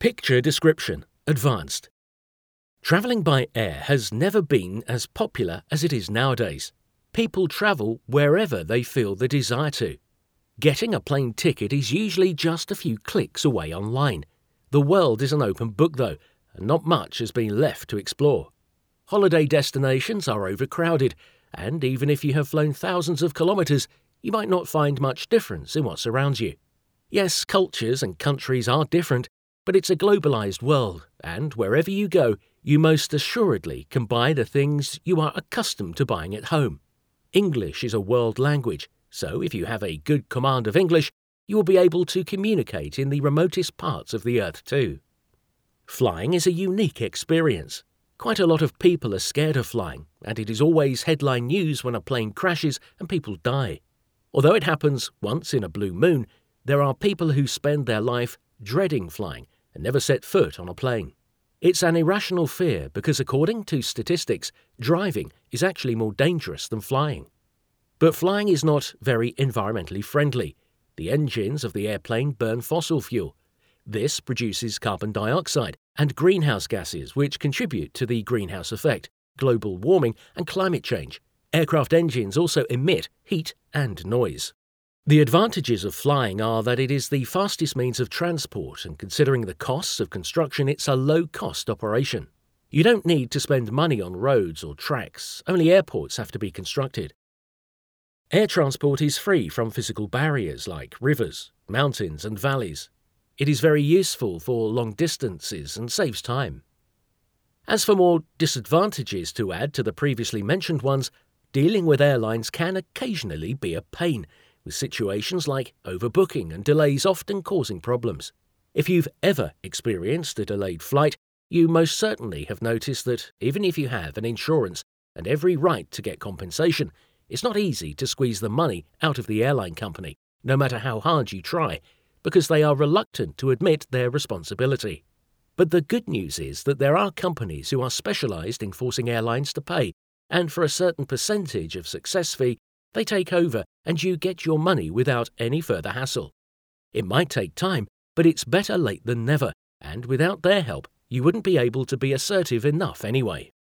Picture description advanced. Travelling by air has never been as popular as it is nowadays. People travel wherever they feel the desire to. Getting a plane ticket is usually just a few clicks away online. The world is an open book though, and not much has been left to explore. Holiday destinations are overcrowded, and even if you have flown thousands of kilometres, you might not find much difference in what surrounds you. Yes, cultures and countries are different, but it's a globalised world, and wherever you go, you most assuredly can buy the things you are accustomed to buying at home. English is a world language, so if you have a good command of English, you will be able to communicate in the remotest parts of the earth too. Flying is a unique experience. Quite a lot of people are scared of flying, and it is always headline news when a plane crashes and people die. Although it happens once in a blue moon, there are people who spend their life dreading flying and never set foot on a plane. It's an irrational fear because according to statistics, driving is actually more dangerous than flying. But flying is not very environmentally friendly. The engines of the airplane burn fossil fuel. This produces carbon dioxide and greenhouse gases which contribute to the greenhouse effect, global warming and climate change. Aircraft engines also emit heat and noise. The advantages of flying are that it is the fastest means of transport, and considering the costs of construction, it's a low-cost operation. You don't need to spend money on roads or tracks, only airports have to be constructed. Air transport is free from physical barriers like rivers, mountains and valleys. It is very useful for long distances and saves time. As for more disadvantages to add to the previously mentioned ones, dealing with airlines can occasionally be a pain, with situations like overbooking and delays often causing problems. If you've ever experienced a delayed flight, you most certainly have noticed that even if you have an insurance and every right to get compensation, it's not easy to squeeze the money out of the airline company, no matter how hard you try, because they are reluctant to admit their responsibility. But the good news is that there are companies who are specialised in forcing airlines to pay, and for a certain percentage of success fee, they take over and you get your money without any further hassle. It might take time, but it's better late than never, and without their help, you wouldn't be able to be assertive enough anyway.